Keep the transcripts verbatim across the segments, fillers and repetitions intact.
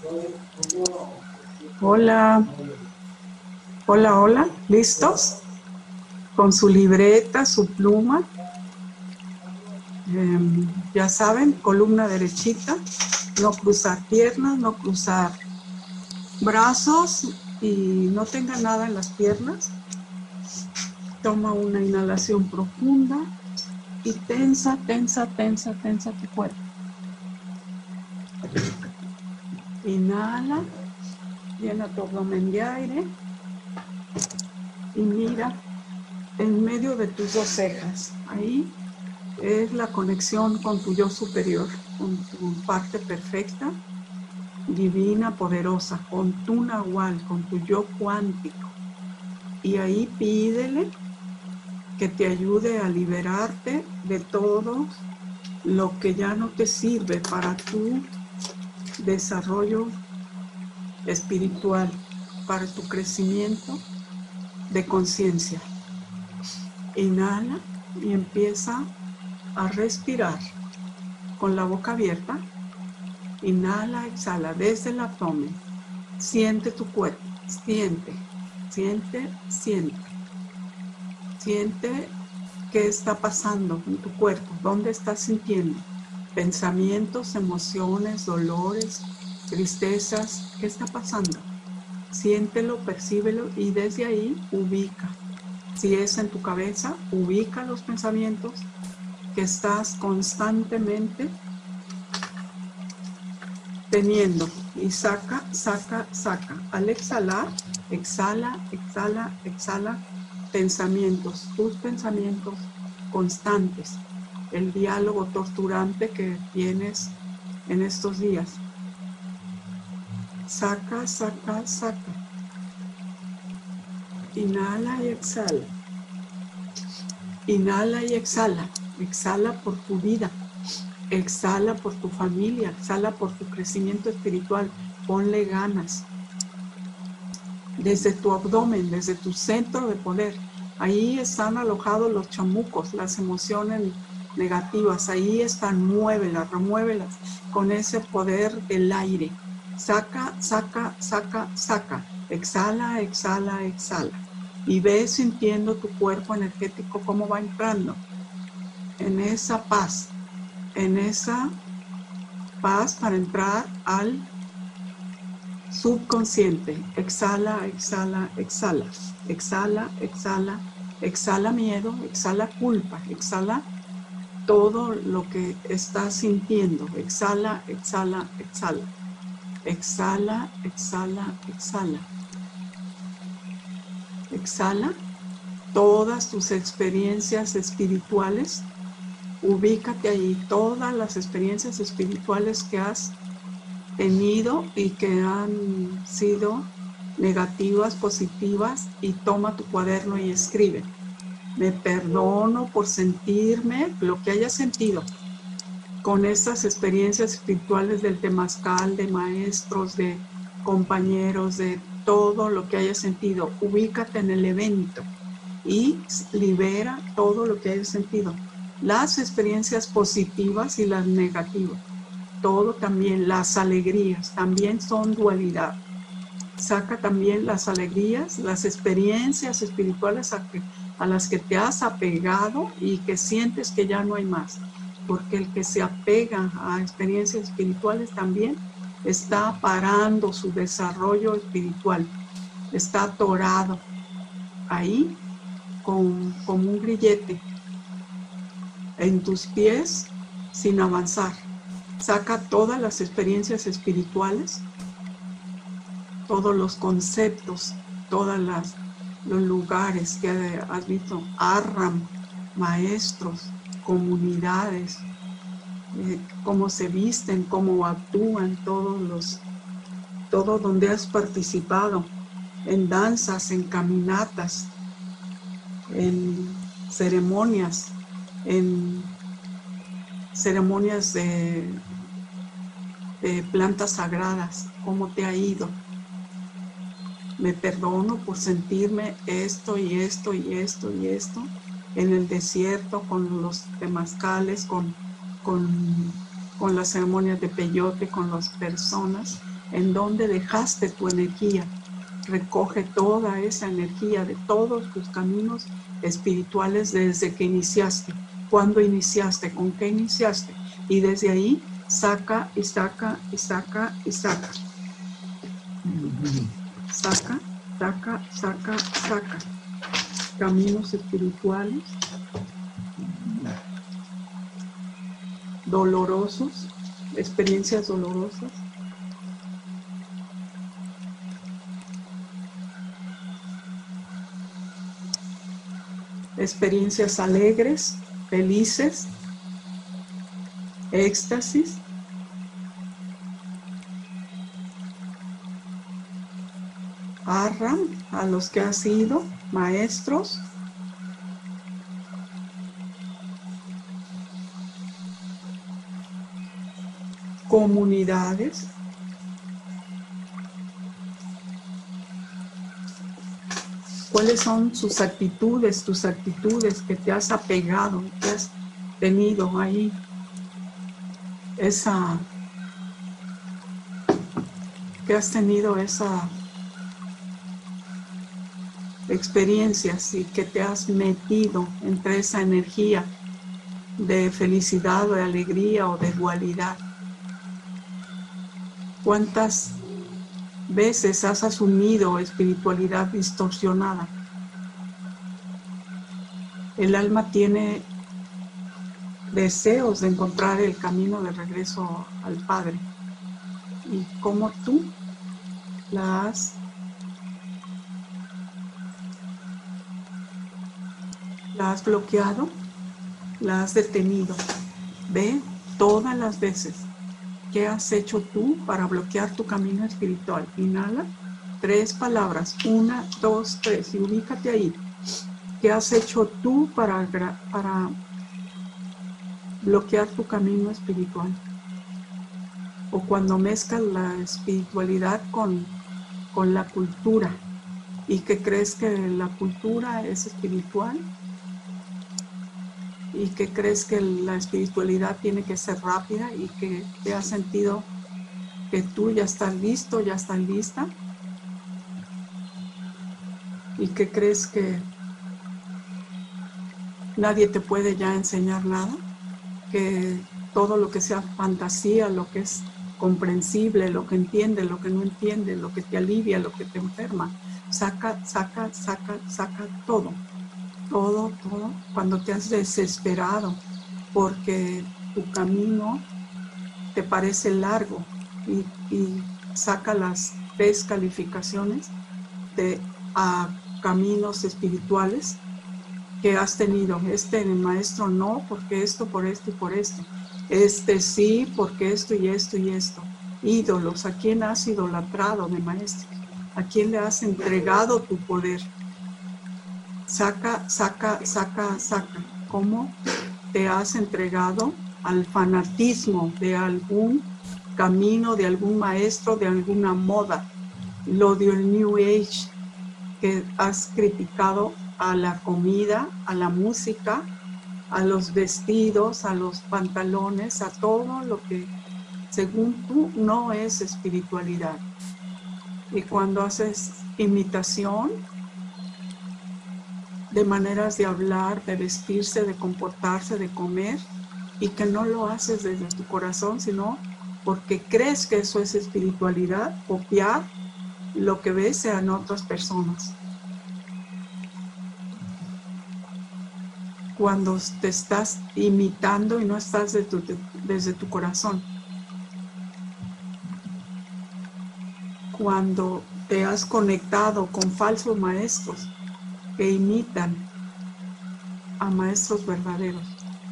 Hola, hola, hola, ¿listos? Con su libreta, su pluma. Eh, ya saben, columna derechita, no cruzar piernas, no cruzar brazos y no tenga nada en las piernas. Toma una inhalación profunda y tensa, tensa, tensa, tensa tu cuerpo. Inhala, llena tu abdomen de aire y mira en medio de tus dos cejas. Ahí es la conexión con tu yo superior, con tu parte perfecta, divina, poderosa, con tu nahual, con tu yo cuántico. Y ahí pídele que te ayude a liberarte de todo lo que ya no te sirve para tu desarrollo espiritual, para tu crecimiento de conciencia. Inhala y empieza a respirar con la boca abierta. Inhala, exhala desde el abdomen. Siente tu cuerpo, siente, siente, siente. Siente qué está pasando en tu cuerpo, dónde estás sintiendo. Pensamientos, emociones, dolores, tristezas, ¿qué está pasando? Siéntelo, percíbelo y desde ahí ubica. Si es en tu cabeza, ubica los pensamientos que estás constantemente teniendo y saca, saca, saca. Al exhalar, exhala, exhala, exhala pensamientos, tus pensamientos constantes, el diálogo torturante que tienes en estos días. Saca, saca, saca. Inhala y exhala. Inhala y exhala. Exhala por tu vida. Exhala por tu familia, exhala por tu crecimiento espiritual, ponle ganas. Desde tu abdomen, desde tu centro de poder, ahí están alojados los chamucos, las emociones negativas, ahí están, muévelas, remuévelas con ese poder del aire. Saca, saca, saca, saca, exhala, exhala, exhala. Y ve sintiendo tu cuerpo energético cómo va entrando en esa paz. En esa paz para entrar al subconsciente. Exhala, exhala, exhala. Exhala, exhala, exhala miedo, exhala culpa, exhala todo lo que estás sintiendo. Exhala, exhala, exhala. Exhala, exhala, exhala. Exhala todas tus experiencias espirituales. Ubícate ahí, todas las experiencias espirituales que has tenido y que han sido negativas, positivas, y toma tu cuaderno y escribe. Me perdono por sentirme lo que haya sentido con estas experiencias espirituales del temazcal, de maestros, de compañeros, de todo lo que haya sentido. Ubícate en el evento y libera todo lo que haya sentido. Las experiencias positivas y las negativas. Todo también, las alegrías, también son dualidad. Saca también las alegrías, las experiencias espirituales a, que, a las que te has apegado y que sientes que ya no hay más. Porque el que se apega a experiencias espirituales también está parando su desarrollo espiritual. Está atorado ahí con, con un grillete en tus pies sin avanzar. Saca todas las experiencias espirituales, todos los conceptos, todos los lugares que has visto, Arram, maestros, comunidades, eh, cómo se visten, cómo actúan, todos los, todo donde has participado, en danzas, en caminatas, en ceremonias, en ceremonias de de plantas sagradas, cómo te ha ido. Me perdono por sentirme esto y esto y esto y esto en el desierto con los temazcales, con, con, con las ceremonias de peyote, con las personas en donde dejaste tu energía. Recoge toda esa energía de todos tus caminos espirituales desde que iniciaste. ¿Cuándo iniciaste? ¿Con qué iniciaste? Y desde ahí saca y saca y saca y saca. Saca, saca, saca, saca. Caminos espirituales dolorosos, experiencias dolorosas. Experiencias alegres, felices, éxtasis. Arra a los que has sido maestros. Comunidades. ¿Cuáles son sus actitudes, tus actitudes que te has apegado, que has tenido ahí? Esa, que has tenido esa experiencias y que te has metido entre esa energía de felicidad o de alegría o de dualidad. ¿Cuántas veces has asumido espiritualidad distorsionada? El alma tiene deseos de encontrar el camino de regreso al Padre. Y cómo tú la has la has bloqueado, la has detenido. Ve todas las veces. ¿Qué has hecho tú para bloquear tu camino espiritual? Inhala, tres palabras, una, dos, tres, y ubícate ahí. ¿Qué has hecho tú para, para bloquear tu camino espiritual? O cuando mezclas la espiritualidad con, con la cultura y que crees que la cultura es espiritual y que crees que la espiritualidad tiene que ser rápida y que te has sentido que tú ya estás listo, ya estás lista y que crees que nadie te puede ya enseñar nada, que todo lo que sea fantasía, lo que es comprensible, lo que entiende, lo que no entiende, lo que te alivia, lo que te enferma, saca, saca, saca, saca todo. Todo, todo, cuando te has desesperado porque tu camino te parece largo y, y saca las tres calificaciones de a caminos espirituales que has tenido. Este maestro no, porque esto, por esto y por esto. Este sí, porque esto y esto y esto. Ídolos, ¿a quién has idolatrado de maestro? ¿A quién le has entregado tu poder? Saca, saca, saca, saca. ¿Cómo te has entregado al fanatismo de algún camino, de algún maestro, de alguna moda? Lo del New Age, que has criticado a la comida, a la música, a los vestidos, a los pantalones, a todo lo que según tú no es espiritualidad. Y cuando haces imitación de maneras de hablar, de vestirse, de comportarse, de comer, y que no lo haces desde tu corazón, sino porque crees que eso es espiritualidad, copiar lo que ves en otras personas. Cuando te estás imitando y no estás de tu, de, desde tu corazón. Cuando te has conectado con falsos maestros que imitan a maestros verdaderos.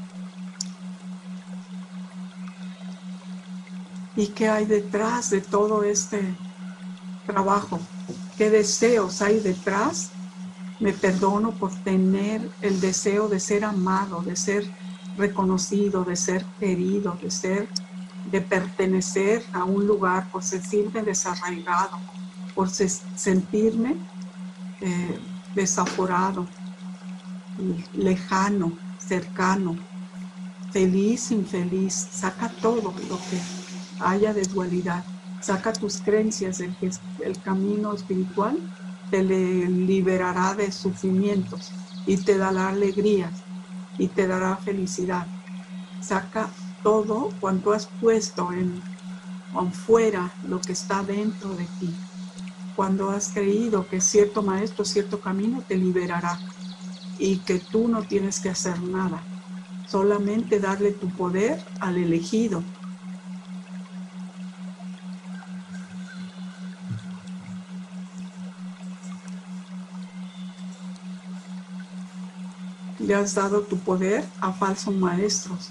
¿Y qué hay detrás de todo este trabajo? ¿Qué deseos hay detrás? Me perdono por tener el deseo de ser amado, de ser reconocido, de ser querido, de ser, de pertenecer a un lugar, por sentirme desarraigado, por sentirme eh, desaforado, lejano, cercano, feliz, infeliz. Saca todo lo que haya de dualidad Saca tus creencias, el, el camino espiritual te le liberará de sufrimientos y te dará alegría y te dará felicidad. Saca todo cuanto has puesto en, en fuera, lo que está dentro de ti. Cuando has creído que cierto maestro, cierto camino te liberará y que tú no tienes que hacer nada, solamente darle tu poder al elegido. Le has dado tu poder a falsos maestros,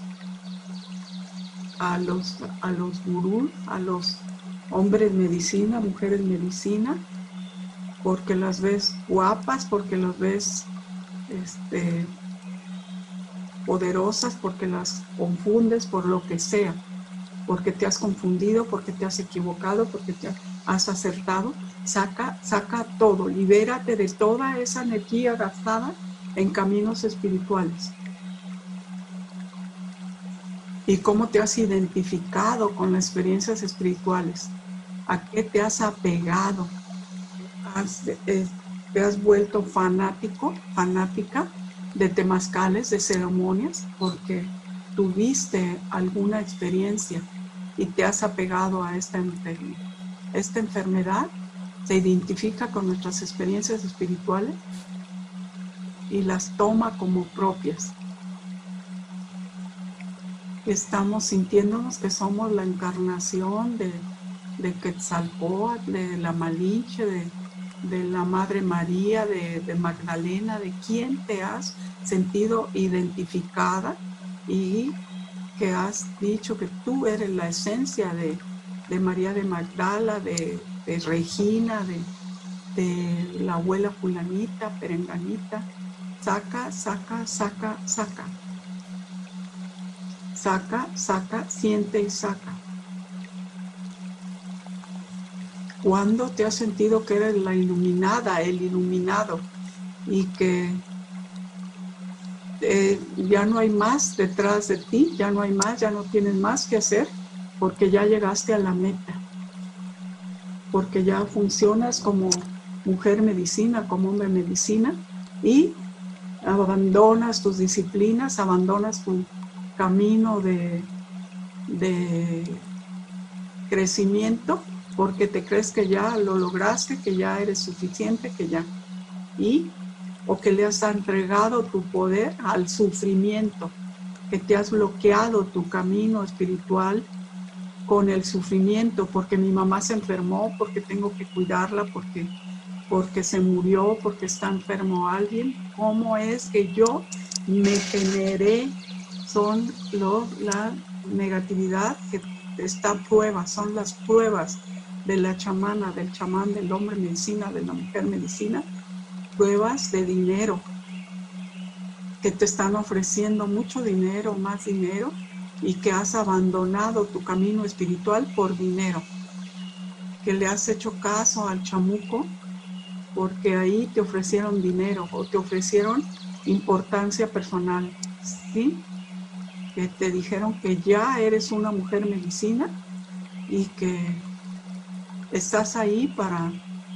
a los, a los gurús, a los hombres medicina, mujeres medicina, porque las ves guapas, porque las ves este, poderosas, porque las confundes por lo que sea, porque te has confundido, porque te has equivocado, porque te has acertado. Saca, saca todo, libérate de toda esa energía gastada en caminos espirituales. ¿Y cómo te has identificado con las experiencias espirituales? ¿A qué te has apegado? ¿Has, eh, ¿Te has vuelto fanático, fanática de temazcales, de ceremonias? Porque tuviste alguna experiencia y te has apegado a esta enfermedad. Esta enfermedad se identifica con nuestras experiencias espirituales y las toma como propias. Estamos sintiéndonos que somos la encarnación de, de Quetzalcóatl, de la Malinche, de, de la Madre María, de, de Magdalena, de quién te has sentido identificada y que has dicho que tú eres la esencia de, de María de Magdala, de, de Regina, de, de la abuela fulanita, perenganita. Saca, saca, saca, saca. Saca, saca, siente y saca. ¿Cuándo te has sentido que eres la iluminada, el iluminado y que eh, ya no hay más detrás de ti, ya no hay más, ya no tienes más que hacer porque ya llegaste a la meta, porque ya funcionas como mujer medicina, como hombre medicina y abandonas tus disciplinas, abandonas tu camino de, de crecimiento porque te crees que ya lo lograste, que ya eres suficiente, que ya y o que le has entregado tu poder al sufrimiento, que te has bloqueado tu camino espiritual con el sufrimiento, porque mi mamá se enfermó, porque tengo que cuidarla, porque, porque se murió, porque está enfermo alguien. ¿Cómo es que yo me generé? Son lo, la negatividad que está prueba, son las pruebas de la chamana, del chamán, del hombre medicina, de la mujer medicina, pruebas de dinero, que te están ofreciendo mucho dinero, más dinero, y que has abandonado tu camino espiritual por dinero, que le has hecho caso al chamuco porque ahí te ofrecieron dinero o te ofrecieron importancia personal, ¿sí? Que te dijeron que ya eres una mujer medicina y que estás ahí para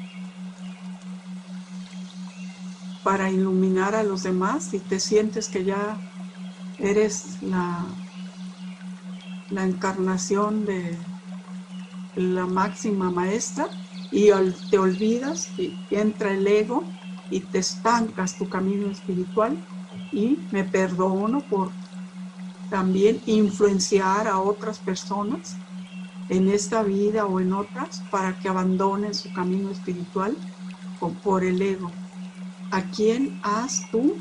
para iluminar a los demás y te sientes que ya eres la, la encarnación de la máxima maestra y te olvidas y entra el ego y te estancas tu camino espiritual y me perdono por también influenciar a otras personas en esta vida o en otras para que abandonen su camino espiritual por el ego. ¿A quién has tú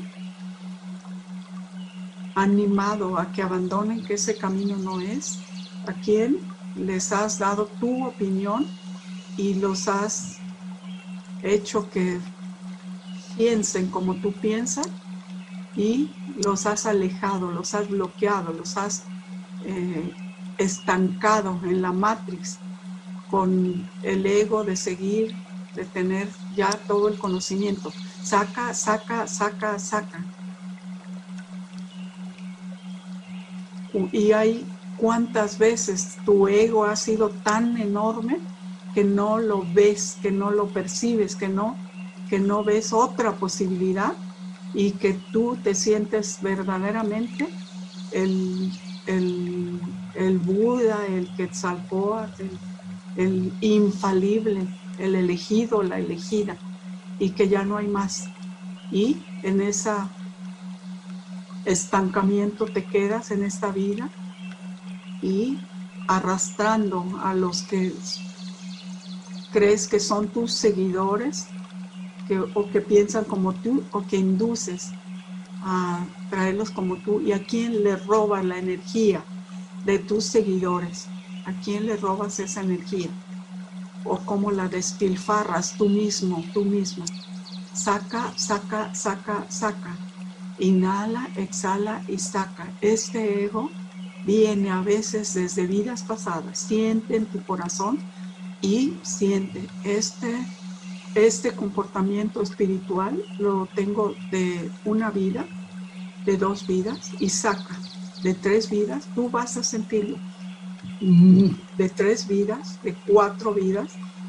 animado a que abandonen, que ese camino no es? ¿A quién les has dado tu opinión y los has hecho que piensen como tú piensas y los has alejado, los has bloqueado, los has eh, estancado en la Matrix con el ego de seguir, de tener ya todo el conocimiento? Saca, saca, saca, saca. Y hay cuántas veces tu ego ha sido tan enorme que no lo ves, que no lo percibes, que no, que no ves otra posibilidad y que tú te sientes verdaderamente el, el, el Buda, el Quetzalcóatl, el, el infalible, el elegido, la elegida, y que ya no hay más. Y en ese estancamiento te quedas en esta vida y arrastrando a los que crees que son tus seguidores, que, o que piensan como tú, o que induces a traerlos como tú, y a quién le robas la energía de tus seguidores, a quién le robas esa energía, o cómo la despilfarras tú mismo, tú mismo. Saca, saca, saca, saca. Inhala, exhala y saca. Este ego viene a veces desde vidas pasadas. Siente en tu corazón y siente este, este comportamiento espiritual. Lo tengo de una vida, de dos vidas, y saca. De tres vidas, tú vas a sentirlo. De tres vidas, de cuatro vidas,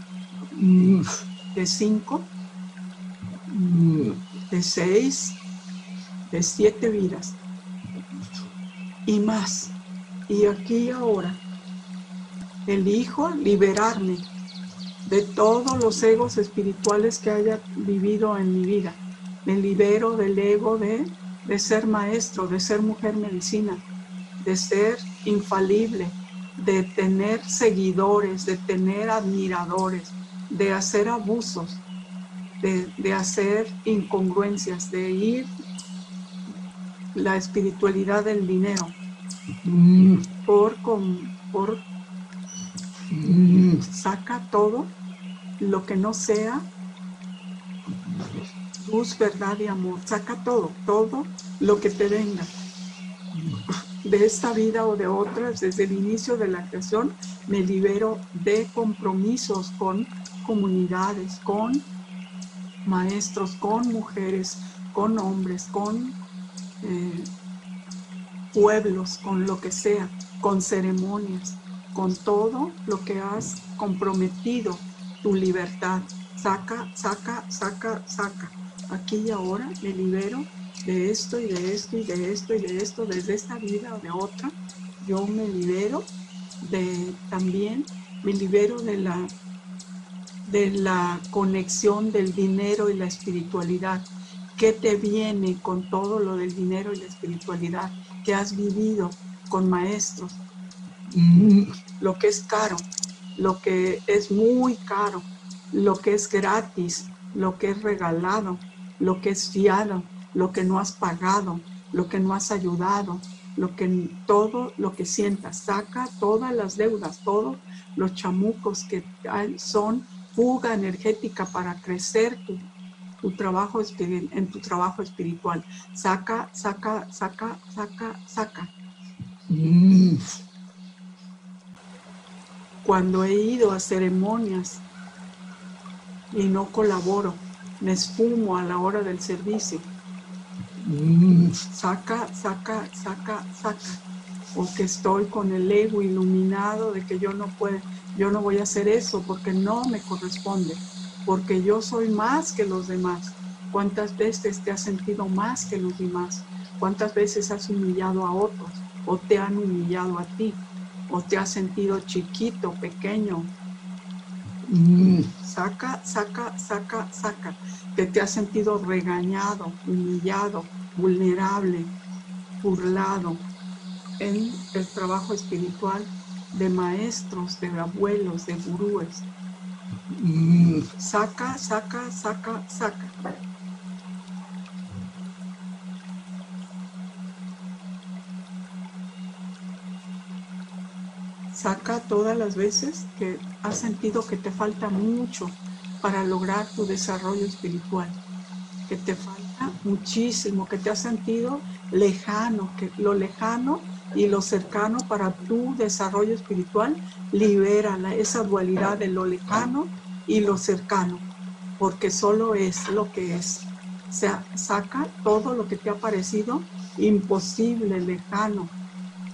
de cinco, de seis, de siete vidas y más. Y aquí y ahora elijo liberarme de todos los egos espirituales que haya vivido en mi vida. Me libero del ego de, de ser maestro, de ser mujer medicina, de ser infalible, de tener seguidores, de tener admiradores, de hacer abusos, de, de hacer incongruencias, de ir la espiritualidad del dinero por, con, por saca todo lo que no sea luz, verdad y amor. Saca todo, todo lo que te venga de esta vida o de otras. Desde el inicio de la creación me libero de compromisos con comunidades, con maestros, con mujeres, con hombres, con eh, pueblos, con lo que sea, con ceremonias, con todo lo que has comprometido tu libertad. Saca, saca, saca, saca. Aquí y ahora me libero de esto y de esto y de esto y de esto, desde esta vida o de otra. Yo me libero de, también me libero de la, de la conexión del dinero y la espiritualidad. ¿Qué te viene con todo lo del dinero y la espiritualidad que has vivido con maestros? Mm. Lo que es caro, lo que es muy caro, lo que es gratis, lo que es regalado, lo que es fiado, lo que no has pagado, lo que no has ayudado, lo que, todo lo que sientas. Saca todas las deudas, todos los chamucos que hay, son fuga energética para crecer tu, tu trabajo en tu trabajo espiritual. Saca, saca, saca, saca, saca. Mm. Cuando he ido a ceremonias y no colaboro, me esfumo a la hora del servicio. Mm. Saca, saca, saca, saca. O que estoy con el ego iluminado de que yo no puedo, yo no voy a hacer eso porque no me corresponde, porque yo soy más que los demás. ¿Cuántas veces te has sentido más que los demás? ¿Cuántas veces has humillado a otros o te han humillado a ti? ¿O te has sentido chiquito, pequeño? Mm. Saca, saca, saca, saca. Que te has sentido regañado, humillado, vulnerable, burlado en el trabajo espiritual de maestros, de abuelos, de gurúes. Mm. Saca, saca, saca, saca. Saca todas las veces que has sentido que te falta mucho para lograr tu desarrollo espiritual, que te falta muchísimo, que te has sentido lejano, que lo lejano y lo cercano para tu desarrollo espiritual. Libera esa dualidad de lo lejano y lo cercano, porque solo es lo que es. O sea, saca todo lo que te ha parecido imposible, lejano,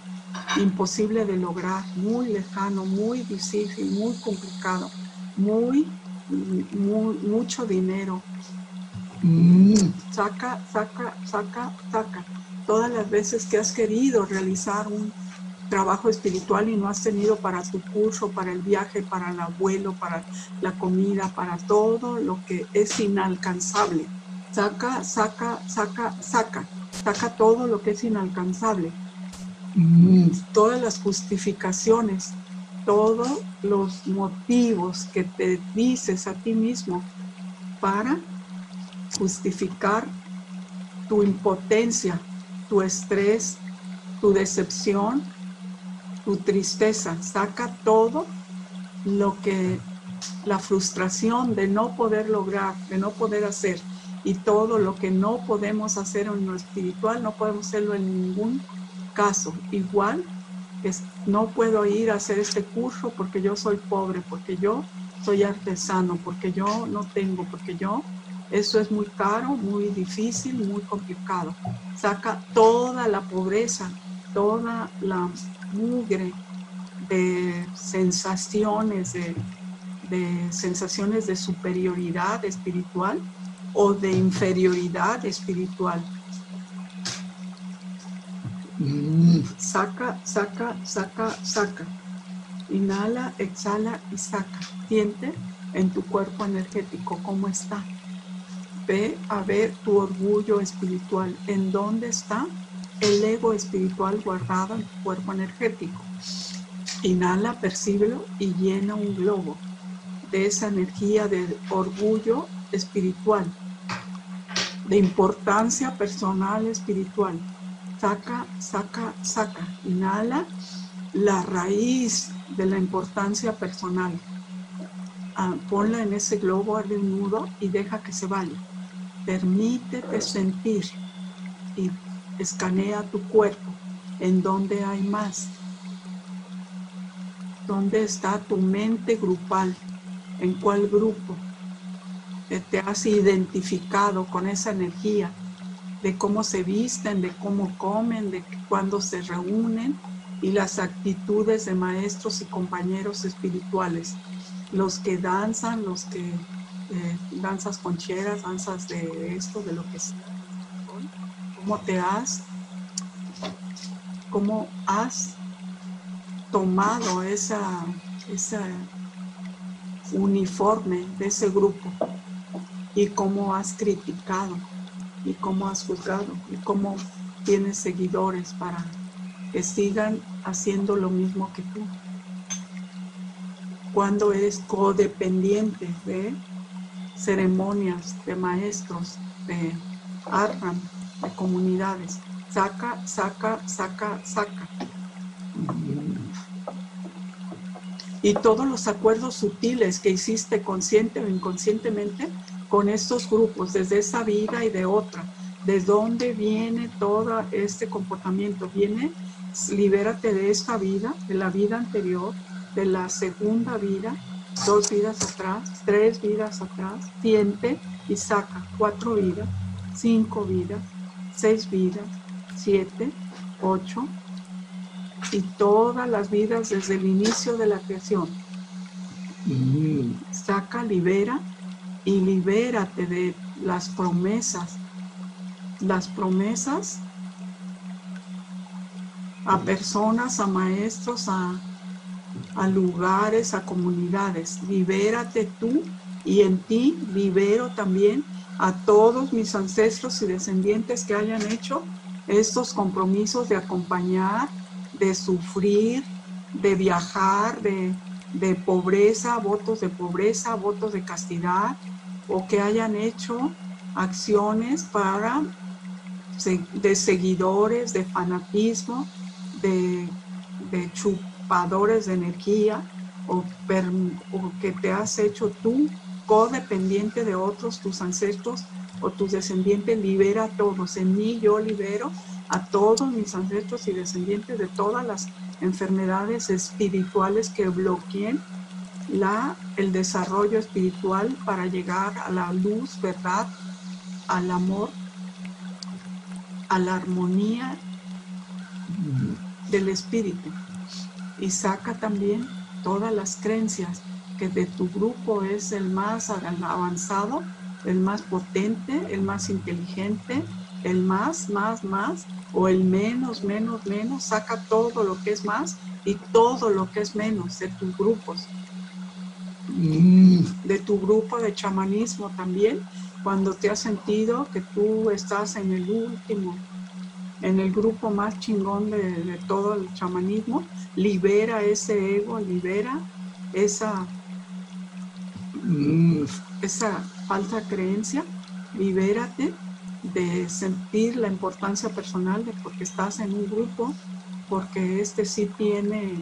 imposible de lograr, muy lejano, muy difícil, muy complicado, muy, muy mucho dinero. Mm, saca, saca, saca, saca. Todas las veces que has querido realizar un trabajo espiritual y no has tenido para tu curso, para el viaje, para el abuelo, para la comida, para todo lo que es inalcanzable. Saca, saca, saca, saca. Saca todo lo que es inalcanzable. Mm, todas las justificaciones, todos los motivos que te dices a ti mismo para justificar tu impotencia, tu estrés, tu decepción, tu tristeza. Saca todo lo que, la frustración de no poder lograr, de no poder hacer, y todo lo que no podemos hacer en lo espiritual, no podemos hacerlo en ningún caso. Igual, es, no puedo ir a hacer este curso porque yo soy pobre, porque yo soy artesano, porque yo no tengo, porque yo, eso es muy caro, muy difícil, muy complicado. Saca toda la pobreza, toda la mugre de sensaciones, de, de sensaciones de superioridad espiritual o de inferioridad espiritual. Mm, saca, saca, saca, saca. Inhala, exhala y saca. Siente en tu cuerpo energético cómo está. Ve a ver tu orgullo espiritual. ¿En dónde está el ego espiritual guardado en tu cuerpo energético? Inhala, percíbelo y llena un globo de esa energía de orgullo espiritual, de importancia personal espiritual. Saca, saca, saca. Inhala la raíz de la importancia personal. Ah, ponla en ese globo, hazle un nudo y deja que se vaya. Permítete sentir y escanea tu cuerpo. ¿En dónde hay más? ¿Dónde está tu mente grupal? ¿En cuál grupo te has identificado con esa energía? De cómo se visten, de cómo comen, de cuándo se reúnen y las actitudes de maestros y compañeros espirituales. Los que danzan, los que eh, danzas concheras, danzas de esto, de lo que sea. ¿Cómo te has, cómo has tomado esa, esa uniforme de ese grupo y cómo has criticado y cómo has juzgado y cómo tienes seguidores para que sigan haciendo lo mismo que tú? Cuando eres codependiente de ceremonias, de maestros, de Arham, de comunidades. Saca, saca, saca, saca. Y todos los acuerdos sutiles que hiciste consciente o inconscientemente con estos grupos, desde esa vida y de otra. ¿De dónde viene todo este comportamiento? Viene, libérate de esta vida, de la vida anterior, de la segunda vida, dos vidas atrás, tres vidas atrás, siente y saca cuatro vidas, cinco vidas, seis vidas, siete, ocho, y todas las vidas desde el inicio de la creación. Mm. Saca, libera y libérate de las promesas. Las promesas a personas, a maestros, a, a lugares, a comunidades. Libérate tú y en ti libero también a todos mis ancestros y descendientes que hayan hecho estos compromisos de acompañar, de sufrir, de viajar, de, de pobreza, votos de pobreza, votos de castidad, o que hayan hecho acciones para de seguidores, de fanatismo, de, de chupadores de energía, o, per, o que te has hecho tú codependiente de otros, tus ancestros o tus descendientes. Libera a todos. En mí yo libero a todos mis ancestros y descendientes de todas las enfermedades espirituales que bloqueen la, el desarrollo espiritual para llegar a la luz, verdad, al amor, a la armonía del espíritu. Y saca también todas las creencias que de tu grupo es el más avanzado, el más potente, el más inteligente, el más, más, más, o el menos, menos, menos. Saca todo lo que es más y todo lo que es menos de tus grupos. De tu grupo de chamanismo también, cuando te has sentido que tú estás en el último, en el grupo más chingón de, de todo el chamanismo, libera ese ego, libera esa, esa falsa creencia, libérate de sentir la importancia personal de porque estás en un grupo, porque este sí tiene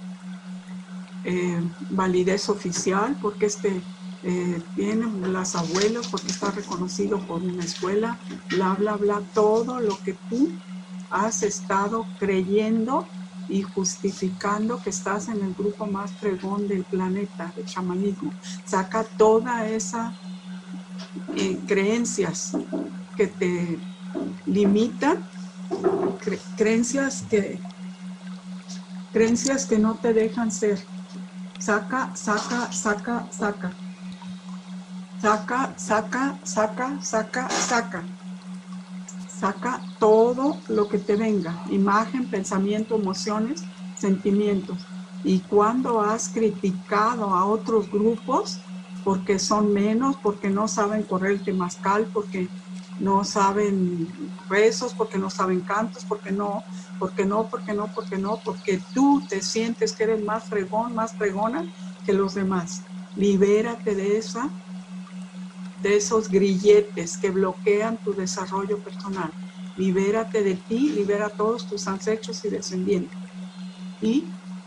eh, validez oficial, porque este eh, tiene las abuelas, porque está reconocido por una escuela, bla, bla, bla, todo lo que tú has estado creyendo y justificando que estás en el grupo más fregón del planeta, de chamanismo. Saca toda esa eh, creencias que te limitan, cre creencias que creencias que no te dejan ser. Saca, saca, saca, saca. Saca, saca, saca, saca, saca. Saca todo lo que te venga, imagen, pensamiento, emociones, sentimientos. Y cuando has criticado a otros grupos porque son menos, porque no saben correr el temazcal, porque no saben rezos, porque no saben cantos, porque no, porque no, porque no, porque no, porque tú te sientes que eres más fregón, más fregona que los demás. Libérate de esa de esos grilletes que bloquean tu desarrollo personal. Libérate de ti, libera a todos tus ancestros y descendientes. Y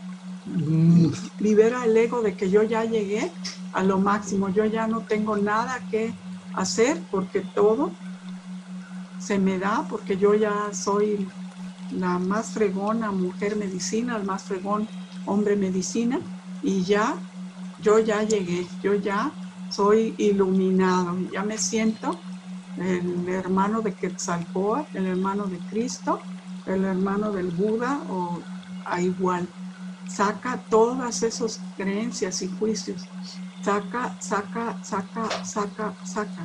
libera el ego de que yo ya llegué a lo máximo, yo ya no tengo nada que hacer porque todo se me da, porque yo ya soy la más fregona mujer medicina, el más fregón hombre medicina, y ya, yo ya llegué, yo ya soy iluminado, ya me siento el hermano de Quetzalcóatl, el hermano de Cristo, el hermano del Buda o a igual. Saca todas esas creencias y juicios. Saca, saca, saca, saca, saca.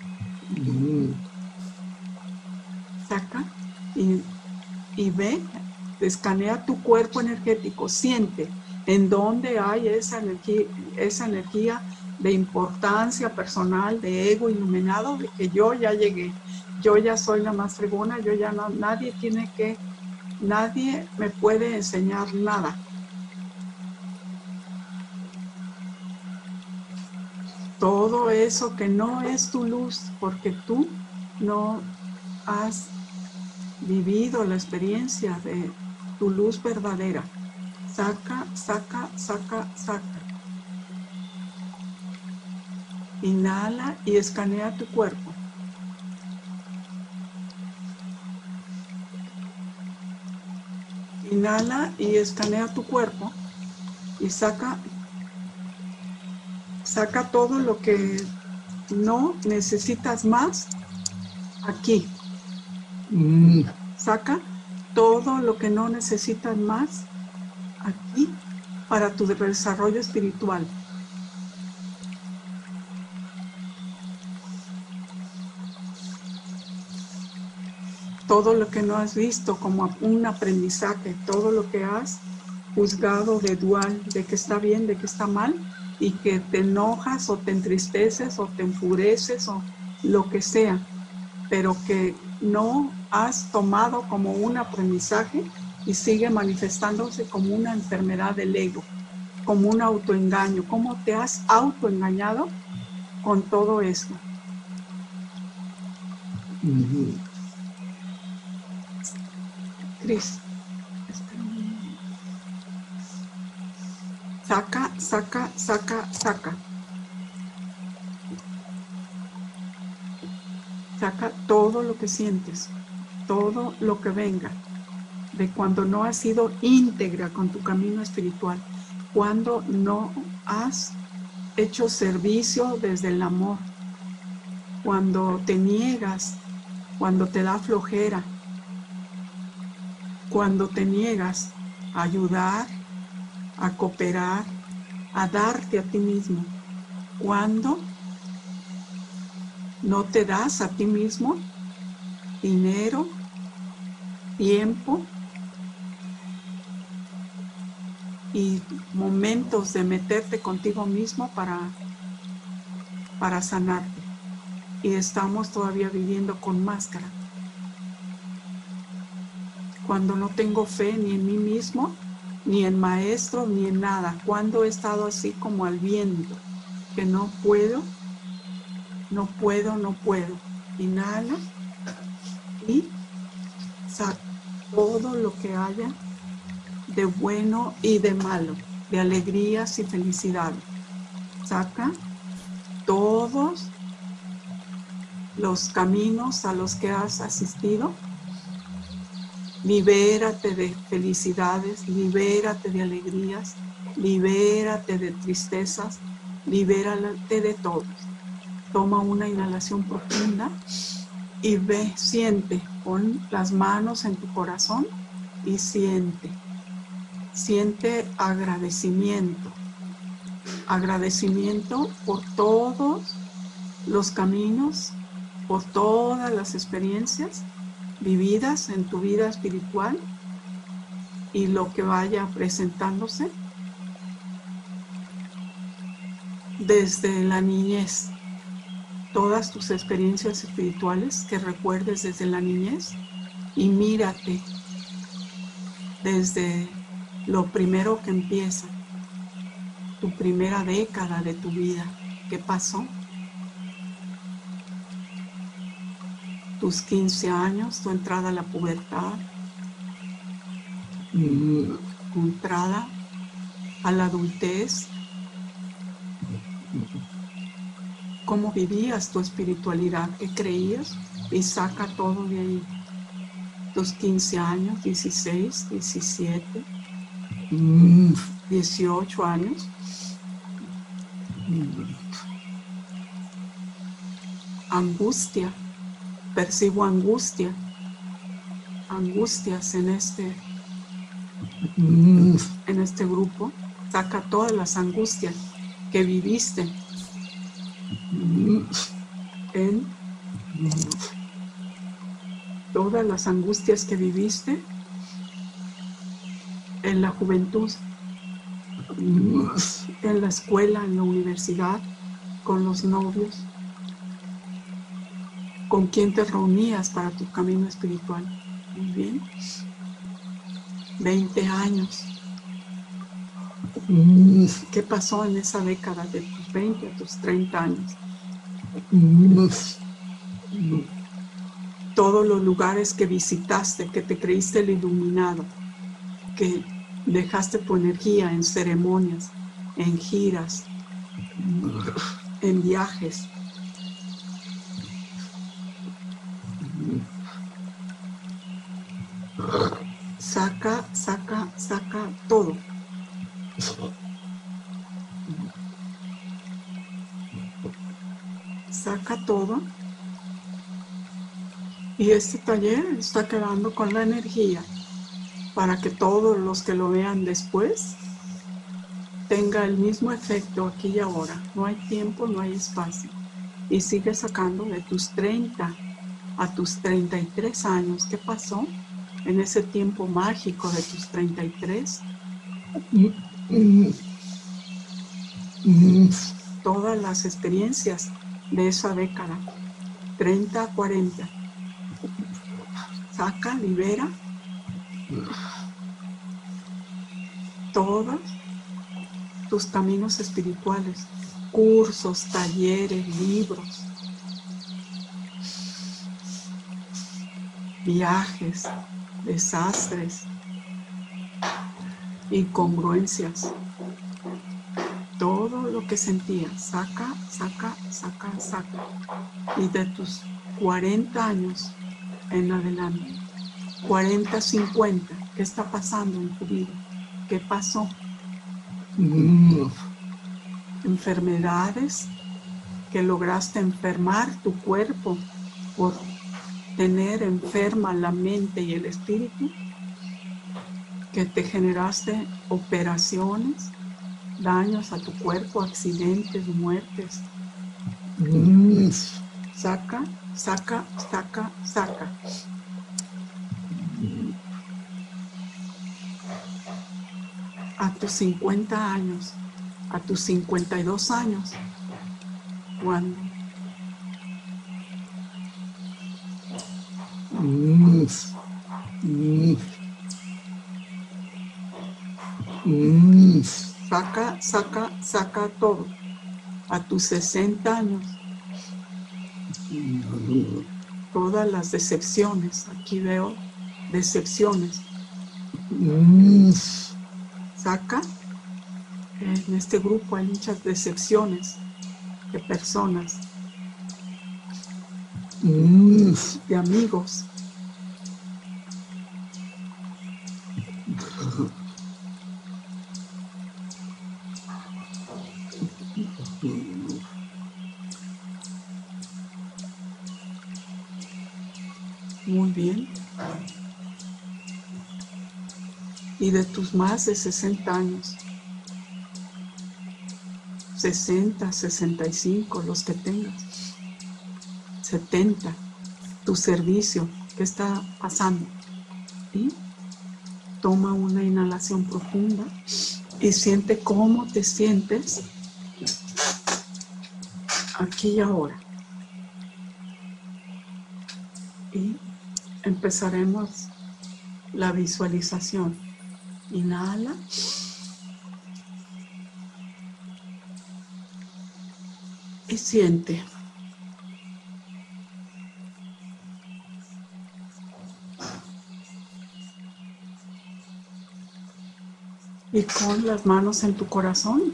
Saca y, y ve, escanea tu cuerpo energético, siente en dónde hay esa energía, esa energía de importancia personal, de ego iluminado, de que yo ya llegué, yo ya soy la más fregona, yo ya no, nadie tiene que, nadie me puede enseñar nada. Todo eso que no es tu luz, porque tú no has vivido la experiencia de tu luz verdadera. Saca, saca, saca, saca. Inhala y escanea tu cuerpo. Inhala y escanea tu cuerpo y saca, saca todo lo que no necesitas más aquí. Mm. Saca todo lo que no necesitas más aquí para tu desarrollo espiritual. Todo lo que no has visto como un aprendizaje, todo lo que has juzgado de dual, de que está bien, de que está mal, y que te enojas o te entristeces o te enfureces o lo que sea, pero que no has tomado como un aprendizaje y sigue manifestándose como una enfermedad del ego, como un autoengaño. ¿Cómo te has autoengañado con todo esto? Uh-huh. Cris, saca, saca, saca, saca. Saca todo lo que sientes, todo lo que venga, de cuando no has sido íntegra con tu camino espiritual, cuando no has hecho servicio desde el amor, cuando te niegas, cuando te da flojera, Cuando te niegas a ayudar, a cooperar, a darte a ti mismo, cuando no te das a ti mismo dinero, tiempo y momentos de meterte contigo mismo para, para sanarte. Y estamos todavía viviendo con máscara. Cuando no tengo fe ni en mí mismo, ni en maestro, ni en nada. Cuando he estado así como al viento, que no puedo, no puedo, no puedo. Inhala y saca todo lo que haya de bueno y de malo, de alegrías y felicidad. Saca todos los caminos a los que has asistido. Libérate de felicidades, libérate de alegrías, libérate de tristezas, libérate de todo. Toma una inhalación profunda y ve, siente, pon las manos en tu corazón y siente. Siente agradecimiento, agradecimiento por todos los caminos, por todas las experiencias vividas en tu vida espiritual y lo que vaya presentándose desde la niñez. Todas tus experiencias espirituales que recuerdes desde la niñez y mírate desde lo primero que empieza, tu primera década de tu vida. ¿Qué pasó? Tus quince años, tu entrada a la pubertad, tu entrada a la adultez. ¿Cómo vivías tu espiritualidad? ¿Qué creías? Y saca todo de ahí. Tus quince años, dieciséis, diecisiete, dieciocho años. Angustia. Percibo angustia. Angustias en este, en este grupo. Saca todas las angustias que viviste en todas las angustias que viviste en la juventud, en la escuela, en la universidad, con los novios, con quién te reunías para tu camino espiritual. Muy bien. veinte años. ¿Qué pasó en esa década de tus veinte a tus treinta años? Todos los lugares que visitaste, que te creíste el iluminado, que dejaste tu energía en ceremonias, en giras, en viajes. Saca, saca, saca todo. Saca todo. Y este taller está quedando con la energía para que todos los que lo vean después tenga el mismo efecto aquí y ahora. No hay tiempo, no hay espacio. Y sigue sacando de tus treinta a tus treinta y tres años. ¿Qué pasó en ese tiempo mágico de tus treinta y tres? Todas las experiencias de esa década, treinta a cuarenta. Saca, libera todos tus caminos espirituales, cursos, talleres, libros, viajes, desastres, incongruencias, todo lo que sentías, saca, saca, saca, saca. Y de tus cuarenta años en adelante, cuarenta, cincuenta, ¿qué está pasando en tu vida? ¿Qué pasó? Mm. Enfermedades que lograste enfermar tu cuerpo por tener enferma la mente y el espíritu. que te generaste operaciones, daños a tu cuerpo, accidentes, muertes. Mm. Saca, saca, saca, saca. A tus cincuenta años, a tus cincuenta y dos años, cuando Mm. Mm. Mm. saca, saca, saca todo. A tus sesenta años, todas las decepciones, aquí veo decepciones. Mm. Saca. En este grupo hay muchas decepciones de personas, Mm. de amigos. Muy bien. Y de tus más de sesenta años, sesenta, sesenta y cinco, los que tengas, setenta, tu servicio, ¿qué está pasando? Y toma una inhalación profunda y siente cómo te sientes aquí y ahora. Y empezaremos la visualización. Inhala. Y siente. Y con las manos en tu corazón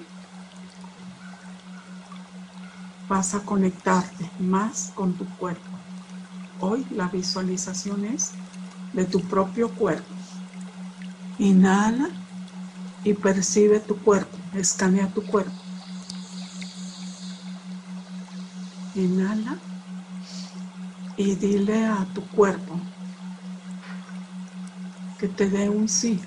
vas a conectarte más con tu cuerpo. Hoy la visualización es de tu propio cuerpo. Inhala y percibe tu cuerpo, escanea tu cuerpo. Inhala y dile a tu cuerpo que te dé un sí.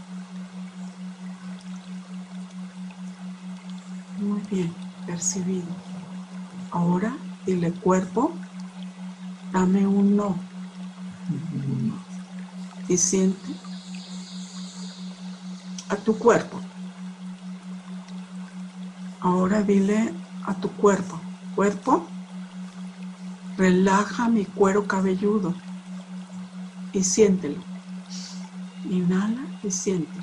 Muy bien, percibido. Ahora dile, cuerpo, dame un no. Y siente a tu cuerpo. Ahora dile a tu cuerpo, cuerpo, relaja mi cuero cabelludo y siéntelo. Inhala y siente.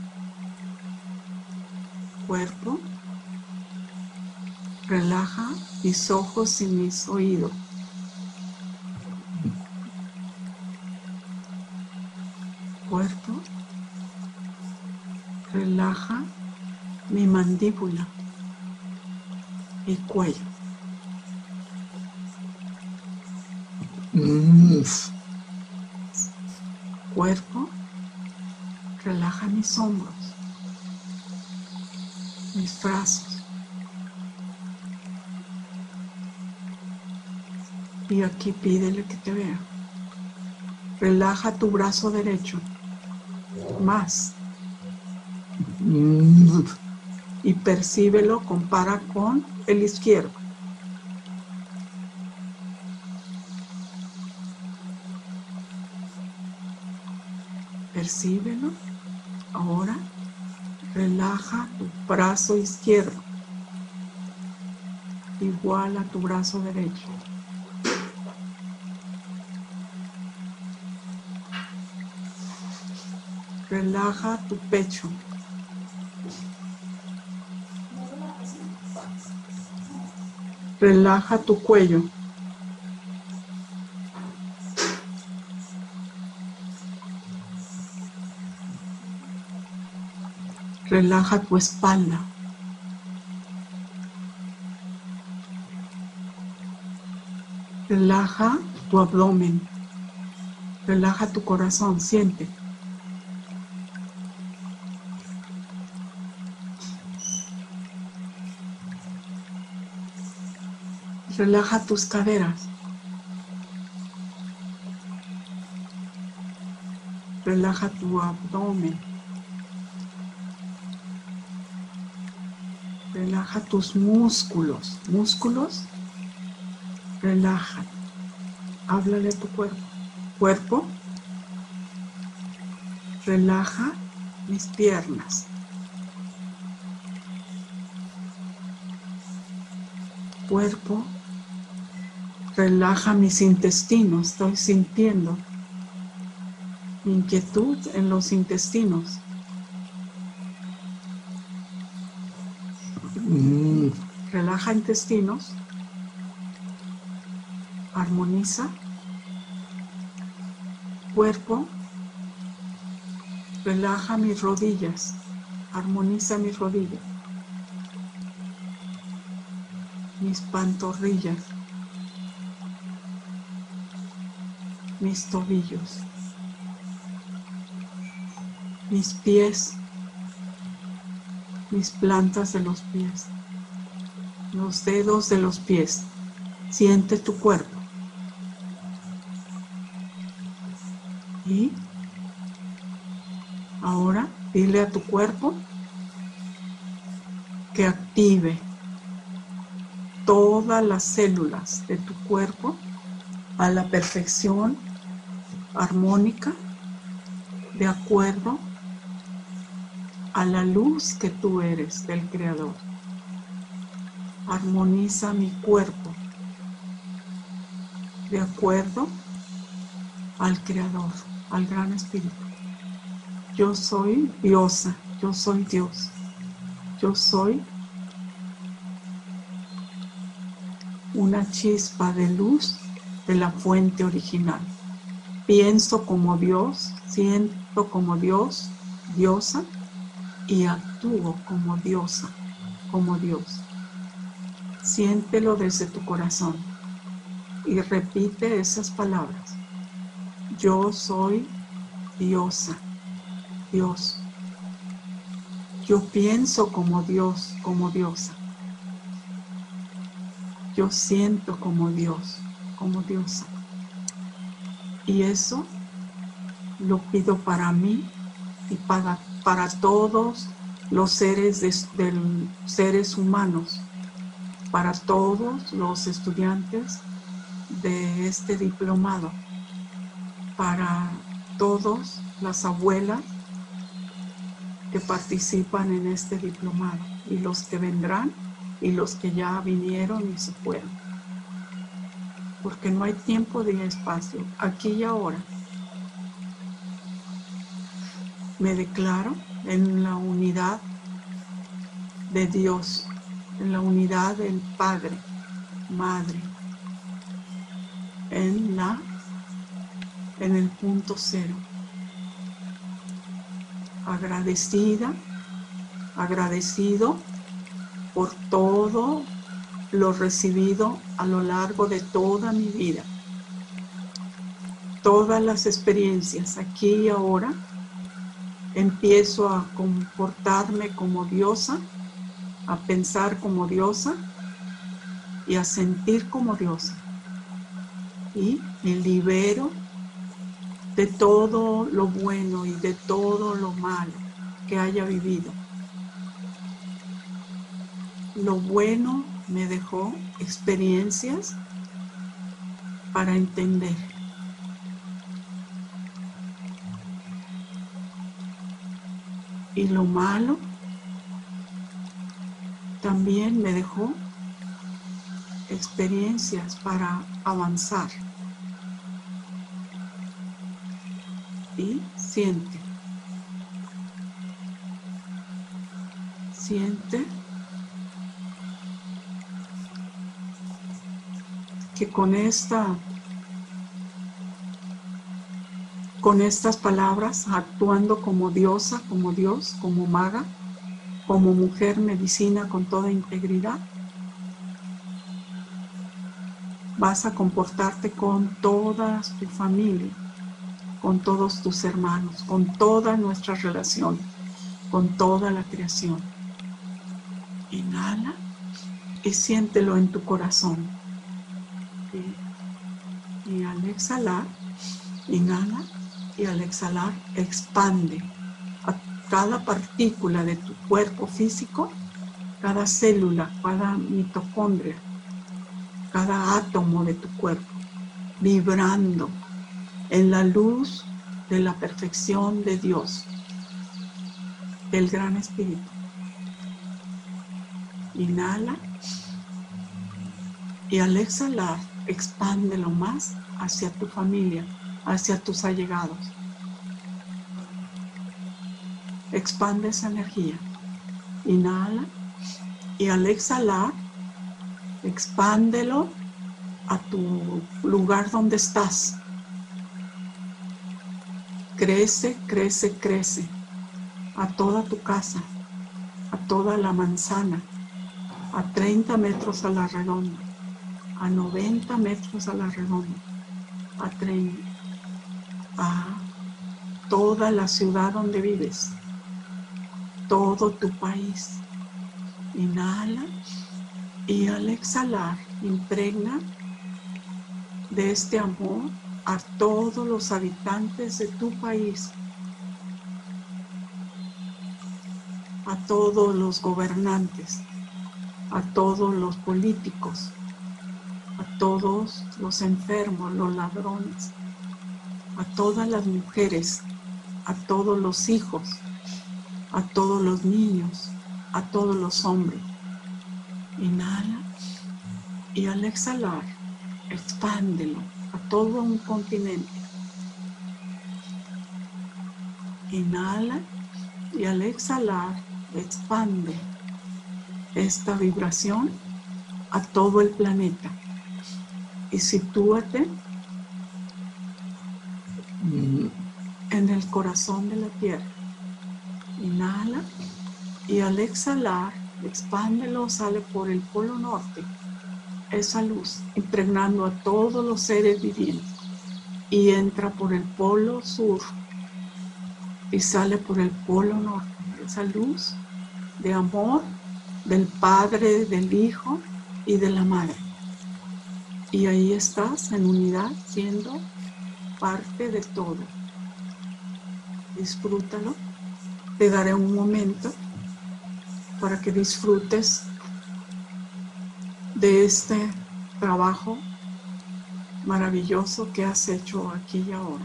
Cuerpo, relaja mis ojos y mis oídos. Cuerpo, relaja mi mandíbula y cuello. Mm. Cuerpo, relaja mis hombros, mis brazos. Y aquí pídele que te vea. Relaja tu brazo derecho más Mm. y percíbelo, compara con el izquierdo. Percíbelo. Ahora relaja tu brazo izquierdo igual a tu brazo derecho. Relaja tu pecho. Relaja tu cuello. Relaja tu espalda. Relaja tu abdomen. Relaja tu corazón. Siente. Relaja tus caderas. Relaja tu abdomen. Relaja tus músculos. Músculos, relaja. Háblale a tu cuerpo. Cuerpo, relaja mis piernas. Cuerpo, relaja mis intestinos. Estoy sintiendo inquietud en los intestinos. mm, Relaja intestinos. Armoniza. Cuerpo, relaja mis rodillas. Armoniza mis rodillas. Mis pantorrillas. Mis tobillos. Mis pies. Mis plantas de los pies. Los dedos de los pies. Siente tu cuerpo. Y ahora dile a tu cuerpo que active todas las células de tu cuerpo a la perfección armónica, de acuerdo a la luz que tú eres del Creador. Armoniza mi cuerpo de acuerdo al Creador, al Gran Espíritu. Yo soy diosa, yo soy Dios, yo soy una chispa de luz de la fuente original. Pienso como Dios, siento como Dios, diosa, y actúo como diosa, como Dios. Siéntelo desde tu corazón y repite esas palabras. Yo soy diosa, Dios. Yo pienso como Dios, como diosa. Yo siento como Dios, como diosa. Y eso lo pido para mí y para, para todos los seres, de, de, seres humanos, para todos los estudiantes de este diplomado, para todas las abuelas que participan en este diplomado y los que vendrán y los que ya vinieron y se fueron. Porque no hay tiempo ni espacio, aquí y ahora. Me declaro en la unidad de Dios, en la unidad del Padre, Madre, en la, en el punto cero. Agradecida, agradecido por todo lo recibido a lo largo de toda mi vida. Todas las experiencias aquí y ahora, empiezo a comportarme como diosa, a pensar como diosa y a sentir como diosa. Y me libero de todo lo bueno y de todo lo malo que haya vivido. Lo bueno me dejó experiencias para entender. Y lo malo también me dejó experiencias para avanzar. Y siente. Siente que con esta, con estas palabras, actuando como diosa, como Dios, como maga, como mujer medicina con toda integridad, vas a comportarte con toda tu familia, con todos tus hermanos, con toda nuestra relación, con toda la creación. Inhala y siéntelo en tu corazón. Y, y al exhalar, inhala y al exhalar expande a cada partícula de tu cuerpo físico, cada célula, cada mitocondria, cada átomo de tu cuerpo, vibrando en la luz de la perfección de Dios, del Gran Espíritu. Inhala y al exhalar, expándelo más hacia tu familia, hacia tus allegados. Expande esa energía. Inhala y al exhalar, expándelo a tu lugar donde estás. Crece, crece, crece a toda tu casa, a toda la manzana, a treinta metros a la redonda, a noventa metros a la redonda, a treinta, a toda la ciudad donde vives, todo tu país. Inhala y al exhalar, impregna de este amor a todos los habitantes de tu país, a todos los gobernantes, a todos los políticos, a todos los enfermos, los ladrones, a todas las mujeres, a todos los hijos, a todos los niños, a todos los hombres. Inhala y al exhalar, expándelo a todo un continente. Inhala y al exhalar, expande esta vibración a todo el planeta. Y sitúate en el corazón de la Tierra. Inhala y al exhalar, expándelo, sale por el polo norte. Esa luz impregnando a todos los seres vivientes y entra por el polo sur y sale por el polo norte. Esa luz de amor del Padre, del Hijo y de la Madre. Y ahí estás en unidad, siendo parte de todo. Disfrútalo. Te daré un momento para que disfrutes de este trabajo maravilloso que has hecho aquí y ahora.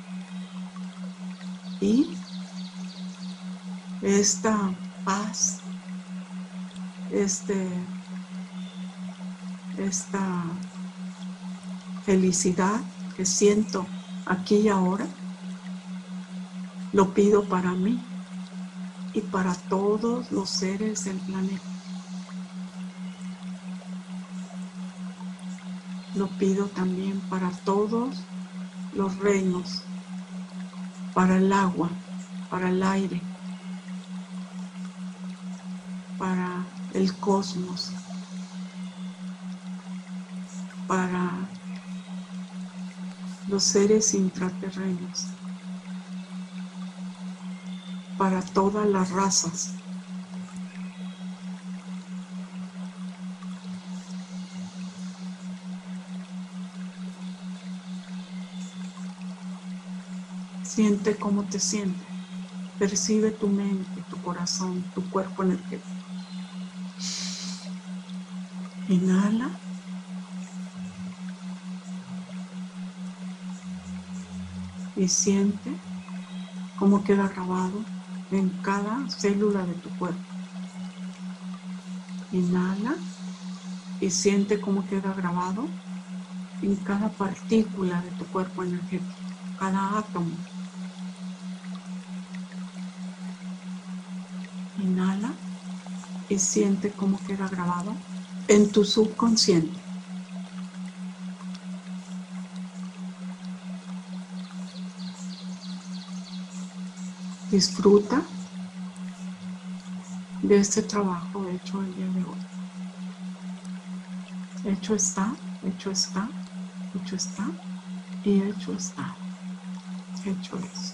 Y esta paz, este, esta felicidad que siento aquí y ahora, lo pido para mí y para todos los seres del planeta. Lo pido también para todos los reinos, para el agua, para el aire, para el cosmos, para los seres intraterrenos, para todas las razas. Siente cómo te sientes. Percibe tu mente, tu corazón, tu cuerpo energético. Inhala. Y siente cómo queda grabado en cada célula de tu cuerpo. Inhala y siente cómo queda grabado en cada partícula de tu cuerpo energético, cada átomo. Inhala y siente cómo queda grabado en tu subconsciente. Disfruta de este trabajo hecho el día de hoy. Hecho está, hecho está, hecho está y hecho está. Hecho es.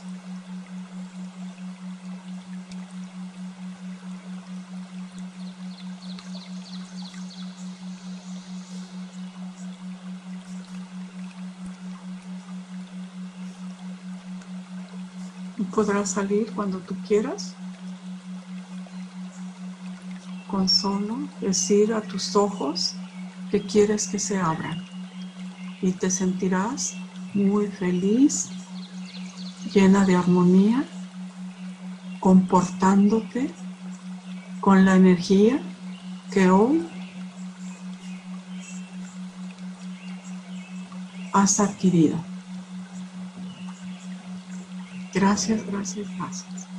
Podrás salir cuando tú quieras con tan solo decir a tus ojos que quieres que se abran y te sentirás muy feliz, llena de armonía, comportándote con la energía que hoy has adquirido. Gracias, gracias, gracias.